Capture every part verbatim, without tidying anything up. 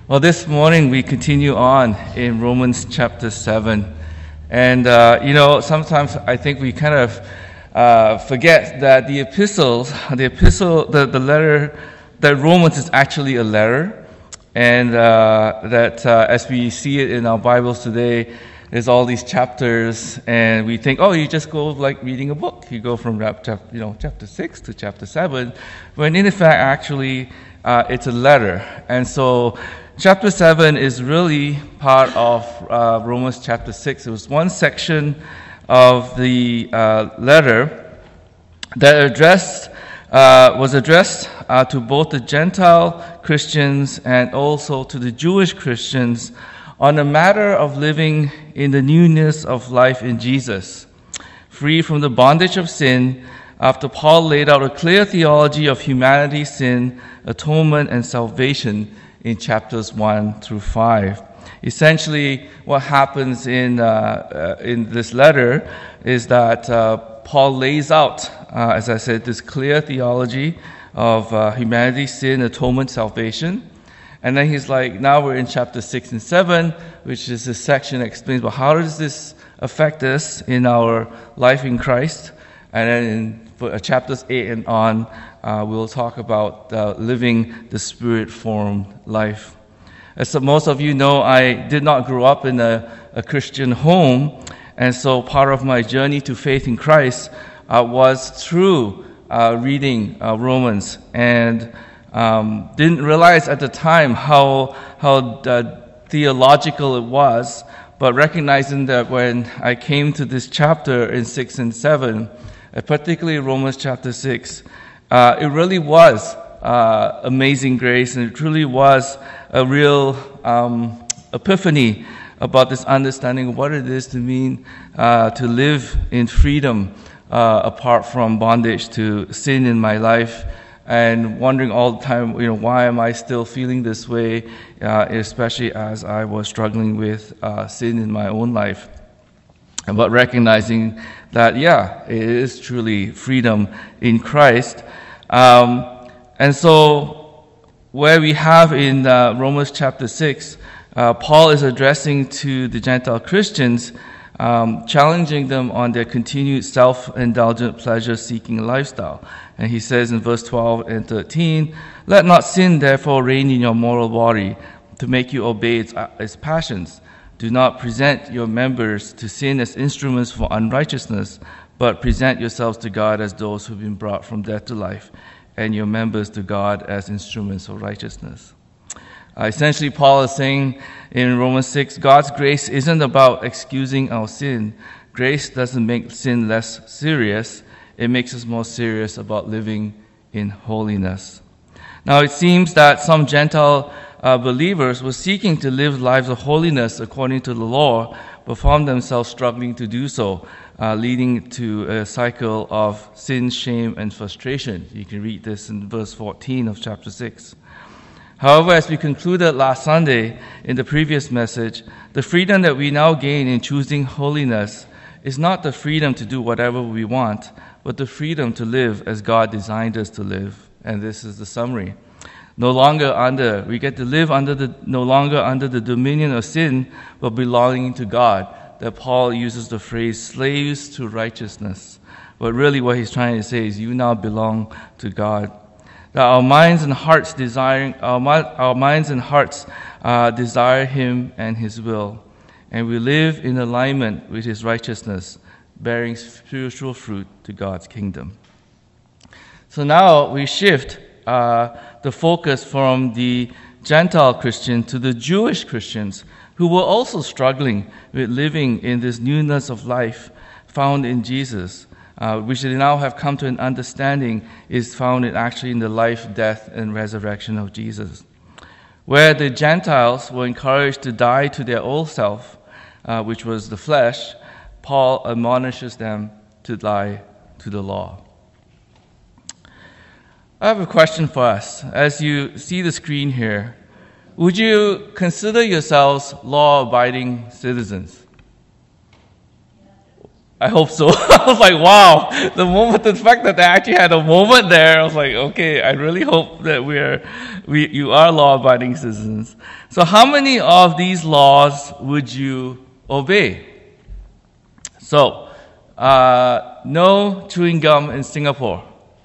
Well, this morning we continue on in Romans chapter seven. And, uh, you know, sometimes I think we kind of uh, forget that the epistles, the epistle, the, the letter, that Romans is actually a letter. And uh, that uh, as we see it in our Bibles today, there's all these chapters, and we think, oh, you just go like reading a book. You go from chapter, you know, chapter six to chapter seven, when in fact, actually, uh, it's a letter. And so, chapter seven is really part of uh, Romans chapter six. It was one section of the uh, letter that addressed uh, was addressed uh, to both the Gentile Christians and also to the Jewish Christians on the matter of living in the newness of life in Jesus, free from the bondage of sin, after Paul laid out a clear theology of humanity, sin, atonement, and salvation in chapters one through five. Essentially, what happens in uh, uh, in this letter is that uh, Paul lays out, uh, as I said, this clear theology of uh, humanity, sin, atonement, salvation. And then he's like, now we're in chapter six and seven, which is this section that explains, well, how does this affect us in our life in Christ? And then in for, uh, chapters eight and on, uh, we'll talk about uh, living the Spirit-formed life. As most of you know, I did not grow up in a, a Christian home, and so part of my journey to faith in Christ uh, was through uh, reading uh, Romans, and Um, didn't realize at the time how how uh, theological it was, but recognizing that when I came to this chapter in six and seven, uh, particularly Romans chapter six, uh, it really was uh, amazing grace, and it truly was a real um, epiphany about this understanding of what it is to mean uh, to live in freedom uh, apart from bondage to sin in my life. And wondering all the time, you know, why am I still feeling this way, uh, especially as I was struggling with uh, sin in my own life. But recognizing that, yeah, it is truly freedom in Christ. Um, and so, where we have in uh, Romans chapter six, uh, Paul is addressing to the Gentile Christians, Um, challenging them on their continued self-indulgent, pleasure-seeking lifestyle. And he says in verse twelve and thirteen, "Let not sin therefore reign in your mortal body, to make you obey its, uh, its passions. Do not present your members to sin as instruments for unrighteousness, but present yourselves to God as those who have been brought from death to life, and your members to God as instruments of righteousness." Uh, essentially, Paul is saying in Romans six, God's grace isn't about excusing our sin. Grace doesn't make sin less serious. It makes us more serious about living in holiness. Now, it seems that some Gentile uh, believers were seeking to live lives of holiness according to the law, but found themselves struggling to do so, uh, leading to a cycle of sin, shame, and frustration. You can read this in verse fourteen of chapter six. However, as we concluded last Sunday in the previous message, the freedom that we now gain in choosing holiness is not the freedom to do whatever we want, but the freedom to live as God designed us to live. And this is the summary. No longer under, we get to live under the, no longer under the dominion of sin, but belonging to God. That Paul uses the phrase, slaves to righteousness. But really what he's trying to say is you now belong to God. That our minds and hearts desiring our, our minds and hearts uh, desire Him and His will, and we live in alignment with His righteousness, bearing spiritual fruit to God's kingdom. So now we shift uh, the focus from the Gentile Christian to the Jewish Christians, who were also struggling with living in this newness of life found in Jesus. Uh, which they now have come to an understanding is found in actually in the life, death, and resurrection of Jesus. Where the Gentiles were encouraged to die to their old self, uh, which was the flesh, Paul admonishes them to die to the law. I have a question for us. As you see the screen here, would you consider yourselves law-abiding citizens? I hope so. I was like, wow, the moment, the fact that they actually had a moment there, I was like, okay, I really hope that we're, we, you are law-abiding citizens. So how many of these laws would you obey? So, uh, no chewing gum in Singapore.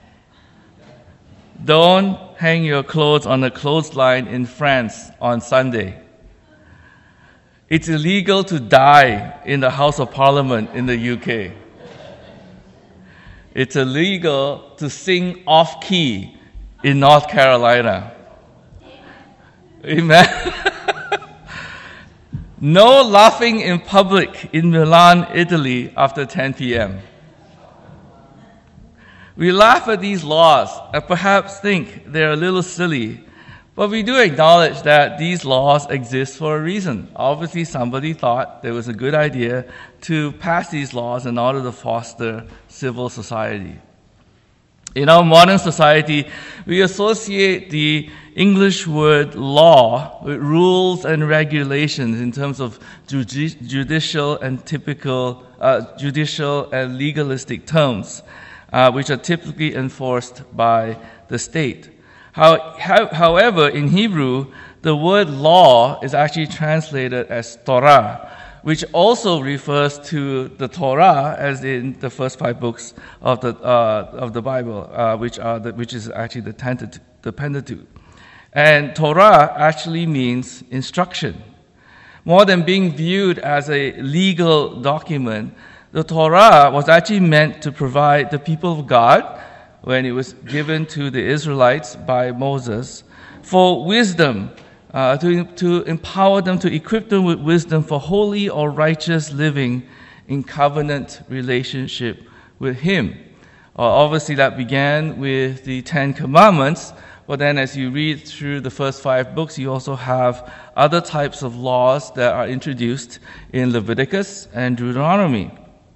Don't hang your clothes on a clothesline in France on Sunday. It's illegal to die in the House of Parliament in the U K. It's illegal to sing off-key in North Carolina. Amen. No laughing in public in Milan, Italy after ten p.m. We laugh at these laws and perhaps think they're a little silly, but we do acknowledge that these laws exist for a reason. Obviously, somebody thought it was a good idea to pass these laws in order to foster civil society. In our modern society, we associate the English word law with rules and regulations in terms of judi- judicial and typical, uh, judicial and legalistic terms, uh, which are typically enforced by the state. How, how, however, in Hebrew, the word law is actually translated as Torah, which also refers to the Torah, as in the first five books of the uh, of the Bible, uh, which are the, which is actually the Pentateuch, the Pentateuch. And Torah actually means instruction. More than being viewed as a legal document, the Torah was actually meant to provide the people of God, when it was given to the Israelites by Moses, for wisdom, uh, to, to empower them, to equip them with wisdom for holy or righteous living in covenant relationship with Him. Uh, obviously, that began with the Ten Commandments, but then as you read through the first five books, you also have other types of laws that are introduced in Leviticus and Deuteronomy.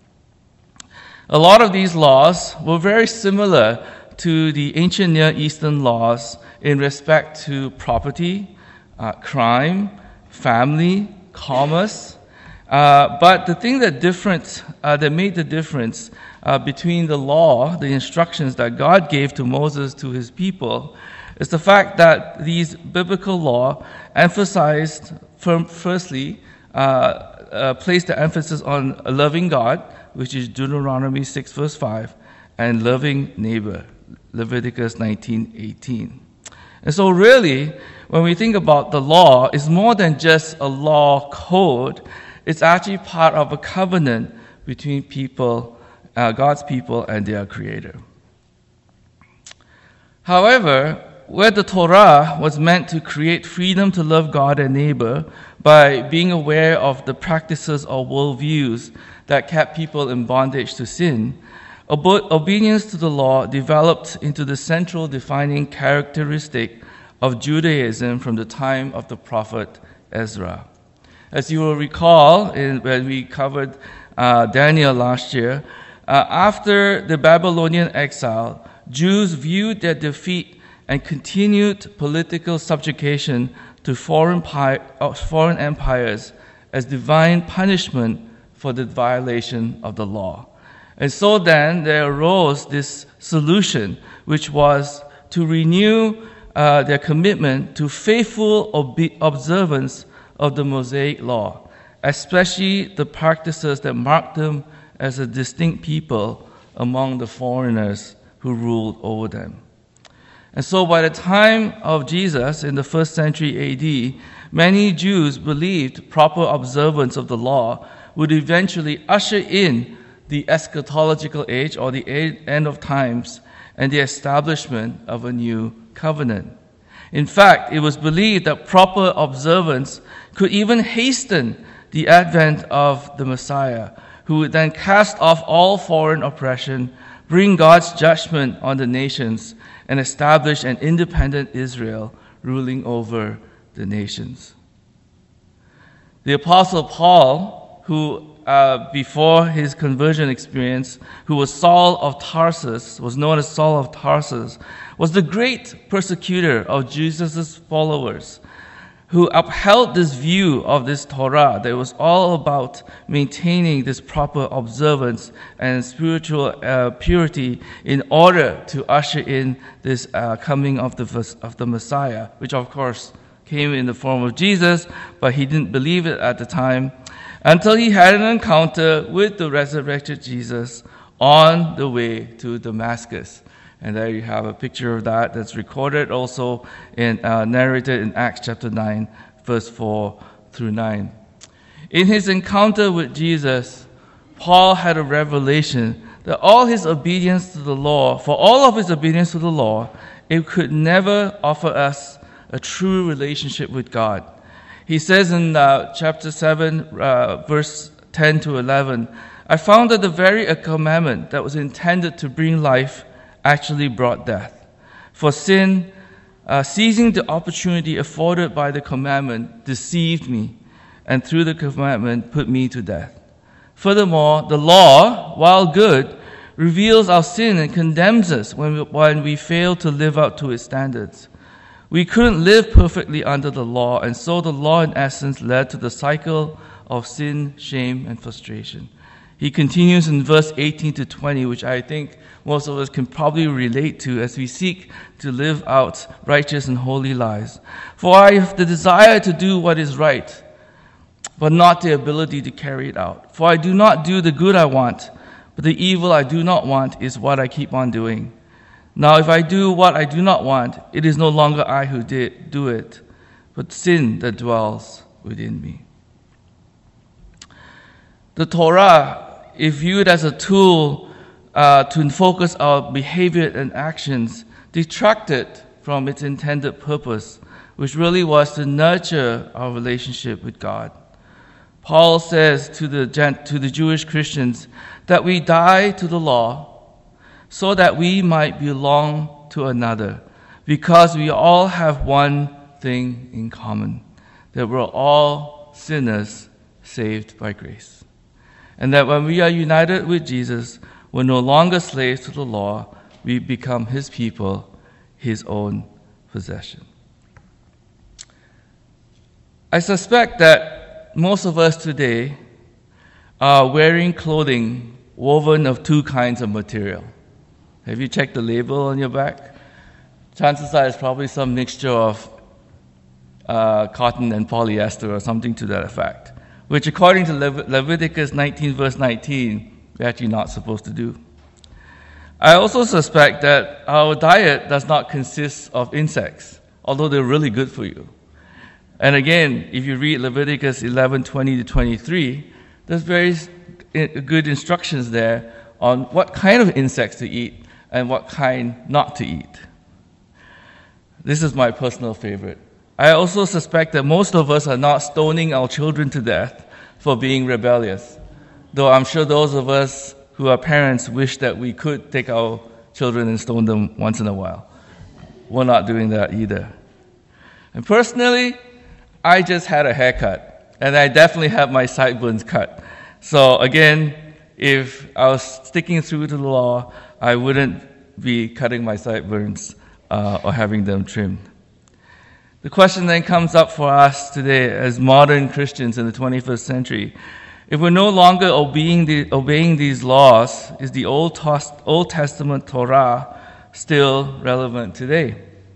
A lot of these laws were very similar to the ancient Near Eastern laws in respect to property, uh, crime, family, commerce. Uh, but the thing that difference, uh, that made the difference uh, between the law, the instructions that God gave to Moses to his people, is the fact that these biblical law emphasized, firstly, uh, uh, placed the emphasis on a loving God, which is Deuteronomy six verse five, and loving neighbor, Leviticus nineteen eighteen. And so really, when we think about the law, it's more than just a law code. It's actually part of a covenant between people, uh, God's people and their Creator. However, where the Torah was meant to create freedom to love God and neighbor by being aware of the practices or worldviews that kept people in bondage to sin, obe- obedience to the law developed into the central defining characteristic of Judaism from the time of the prophet Ezra. As you will recall, in, when we covered uh, Daniel last year, uh, after the Babylonian exile, Jews viewed their defeat and continued political subjugation to foreign, pi- uh, foreign empires as divine punishment for the violation of the law. And so then there arose this solution, which was to renew uh, their commitment to faithful obe- observance of the Mosaic law, especially the practices that marked them as a distinct people among the foreigners who ruled over them. And so by the time of Jesus in the first century A D, many Jews believed proper observance of the law would eventually usher in the eschatological age, or the end of times, and the establishment of a new covenant. In fact, it was believed that proper observance could even hasten the advent of the Messiah, who would then cast off all foreign oppression, bring God's judgment on the nations, and establish an independent Israel ruling over the nations. The Apostle Paul, who uh, before his conversion experience, who was Saul of Tarsus, was known as Saul of Tarsus, was the great persecutor of Jesus' followers. who upheld this view of this Torah that was all about maintaining this proper observance and spiritual uh, purity in order to usher in this uh, coming of the of the Messiah, which of course came in the form of Jesus, but he didn't believe it at the time until he had an encounter with the resurrected Jesus on the way to Damascus. And there you have a picture of that that's recorded also in uh, narrated in Acts chapter nine, verse four through nine. In his encounter with Jesus, Paul had a revelation that all his obedience to the law, for all of his obedience to the law, it could never offer us a true relationship with God. He says in uh, chapter seven, uh, verse ten to eleven, I found that the very commandment that was intended to bring life actually brought death. For sin, uh, seizing the opportunity afforded by the commandment, deceived me, and through the commandment put me to death. Furthermore, the law, while good, reveals our sin and condemns us when we, when we fail to live up to its standards. We couldn't live perfectly under the law, and so the law in essence led to the cycle of sin, shame, and frustration. He continues in verse eighteen to twenty, which I think most of us can probably relate to as we seek to live out righteous and holy lives. For I have the desire to do what is right, but not the ability to carry it out. For I do not do the good I want, but the evil I do not want is what I keep on doing. Now if I do what I do not want, it is no longer I who did do it, but sin that dwells within me. The Torah, if viewed as a tool uh, to focus our behavior and actions, detracted from its intended purpose, which really was to nurture our relationship with God. Paul says to the, to the Jewish Christians that we die to the law so that we might belong to another, because we all have one thing in common, that we're all sinners saved by grace. And that when we are united with Jesus, we're no longer slaves to the law, we become his people, his own possession. I suspect that most of us today are wearing clothing woven of two kinds of material. Have you checked the label on your back? Chances are it's probably some mixture of uh, cotton and polyester or something to that effect, which according to Le- Leviticus nineteen, verse nineteen, we're actually not supposed to do. I also suspect that our diet does not consist of insects, although they're really good for you. And again, if you read Leviticus eleven, twenty to twenty-three, there's very good instructions there on what kind of insects to eat and what kind not to eat. This is my personal favorite. I also suspect that most of us are not stoning our children to death for being rebellious, though I'm sure those of us who are parents wish that we could take our children and stone them once in a while. We're not doing that either. And personally, I just had a haircut, and I definitely have my sideburns cut. So again, if I was sticking through to the law, I wouldn't be cutting my sideburns uh, or having them trimmed. The question then comes up for us today as modern Christians in the twenty-first century. If we're no longer obeying, the, obeying these laws, is the Old, Tos- Old Testament Torah still relevant today?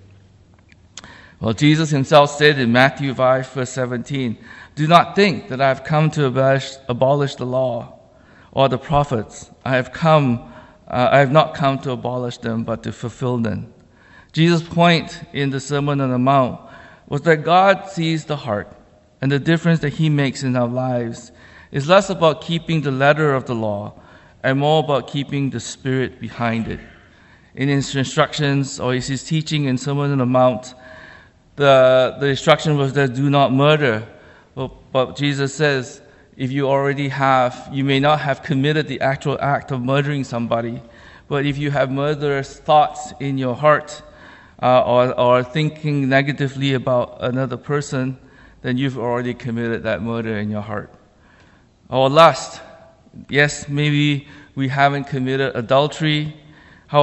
Well, Jesus himself said in Matthew five, verse seventeen, do not think that I have come to abolish, abolish the law or the prophets. I have come, uh, I have not come to abolish them, but to fulfill them. Jesus' point in the Sermon on the Mount was that God sees the heart, and the difference that he makes in our lives is less about keeping the letter of the law and more about keeping the spirit behind it. In his instructions, or his teaching in Sermon on the Mount, the, the instruction was that do not murder. But, but Jesus says, if you already have, you may not have committed the actual act of murdering somebody, but if you have murderous thoughts in your heart, uh, or, or thinking negatively about another person, then you've already committed that murder in your heart. Or lust. Yes, maybe we haven't committed adultery.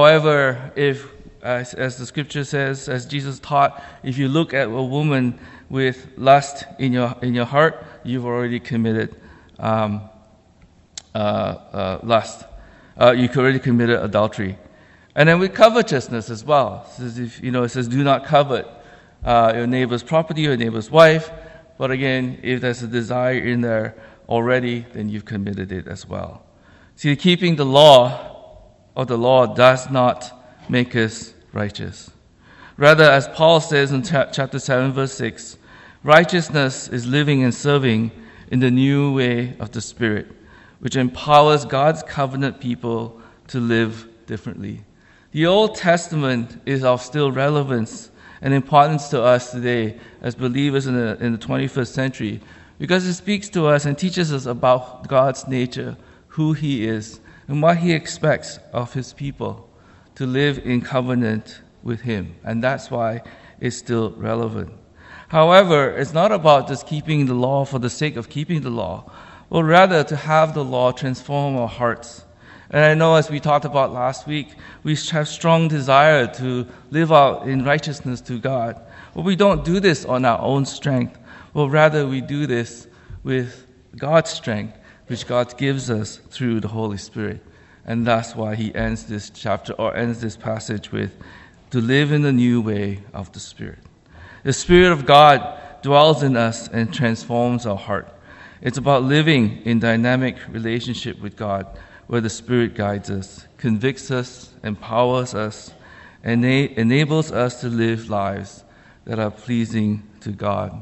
However, if, as, as the scripture says, as Jesus taught, if you look at a woman with lust in your in your heart, you've already committed um, uh, uh, lust. Uh, you've already committed adultery. And then with covetousness as well. It says, if, you know, it says, do not covet uh, your neighbor's property or your neighbor's wife. But again, if there's a desire in there already, then you've committed it as well. See, keeping the law of the law does not make us righteous. Rather, as Paul says in chapter seven, verse six, righteousness is living and serving in the new way of the Spirit, which empowers God's covenant people to live differently. The Old Testament is of still relevance and importance to us today as believers in the, in the twenty-first century, because it speaks to us and teaches us about God's nature, who He is, and what He expects of His people to live in covenant with Him. And that's why it's still relevant. However, it's not about just keeping the law for the sake of keeping the law, but rather to have the law transform our hearts. And I know, as we talked about last week, we have strong desire to live out in righteousness to God. But we don't do this on our own strength, but rather we do this with God's strength, which God gives us through the Holy Spirit. And that's why he ends this chapter, or ends this passage with, to live in the new way of the Spirit. The Spirit of God dwells in us and transforms our heart. It's about living in dynamic relationship with God, where the Spirit guides us, convicts us, empowers us, and enables us to live lives that are pleasing to God.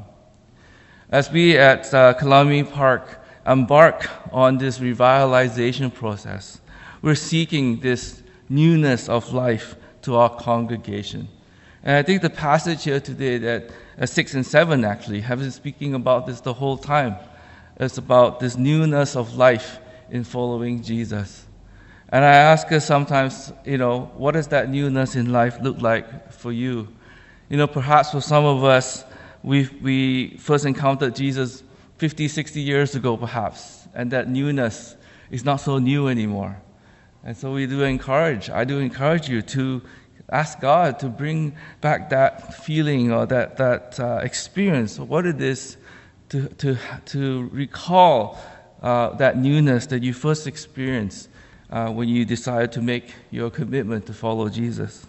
As we at uh, Kalami Park embark on this revitalization process, we're seeking this newness of life to our congregation. And I think the passage here today, that uh, six and seven actually, have been speaking about this the whole time. It's about this newness of life in following Jesus. And I ask us sometimes, you know, what does that newness in life look like for you? You know, perhaps for some of us, we we first encountered Jesus fifty, sixty years ago, perhaps, and that newness is not so new anymore. And so we do encourage, I do encourage you to ask God to bring back that feeling or that, that uh, experience of what it is to, to, to recall Uh, that newness that you first experienced uh, when you decided to make your commitment to follow Jesus.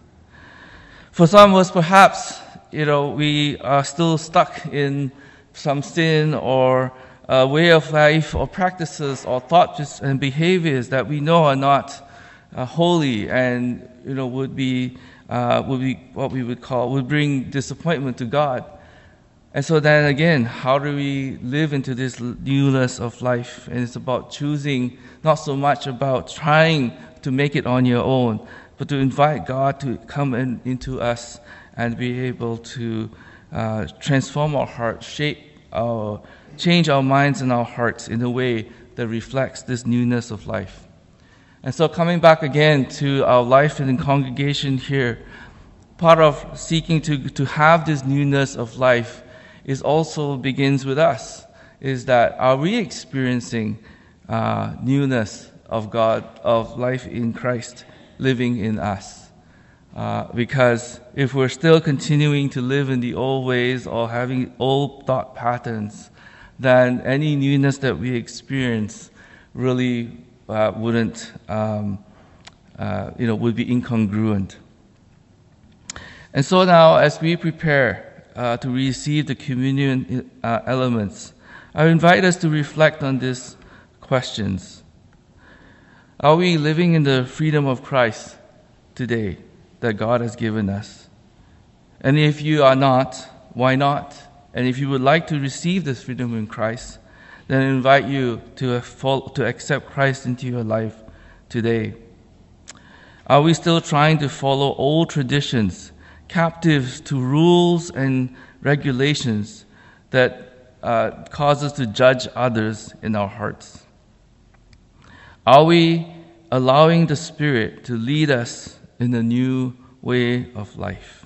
For some of us, perhaps, you know, we are still stuck in some sin or a way of life or practices or thoughts and behaviors that we know are not uh, holy and, you know, would be uh, would be what we would call would bring disappointment to God. And so then again, how do we live into this newness of life? And it's about choosing, not so much about trying to make it on your own, but to invite God to come in, into us and be able to uh, transform our hearts, shape our, change our minds and our hearts in a way that reflects this newness of life. And so coming back again to our life in the congregation here, part of seeking to, to have this newness of life is also begins with us, is that are we experiencing uh, newness of God, of life in Christ living in us? Uh, because if we're still continuing to live in the old ways or having old thought patterns, then any newness that we experience really uh, wouldn't, um, uh, you know, would be incongruent. And so now, as we prepare Uh, to receive the communion uh, elements, I invite us to reflect on these questions. Are we living in the freedom of Christ today that God has given us? And if you are not, why not? And if you would like to receive this freedom in Christ, then I invite you to, to accept Christ into your life today. Are we still trying to follow old traditions, captives to rules and regulations that uh, cause us to judge others in our hearts? Are we allowing the Spirit to lead us in a new way of life?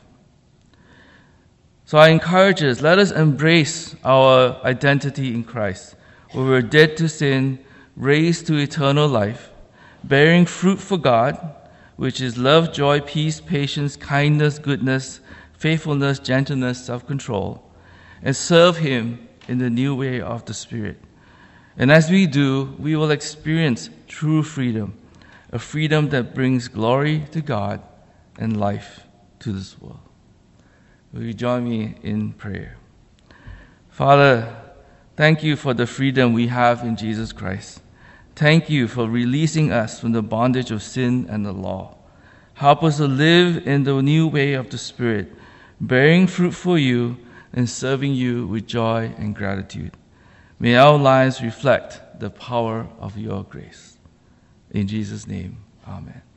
So I encourage us, let us embrace our identity in Christ, where we're dead to sin, raised to eternal life, bearing fruit for God, which is love, joy, peace, patience, kindness, goodness, faithfulness, gentleness, self-control. and serve Him in the new way of the Spirit. And as we do, we will experience true freedom, a freedom that brings glory to God and life to this world. Will you join me in prayer? Father, thank you for the freedom we have in Jesus Christ. Thank you for releasing us from the bondage of sin and the law. Help us to live in the new way of the Spirit, bearing fruit for you and serving you with joy and gratitude. May our lives reflect the power of your grace. In Jesus' name, amen.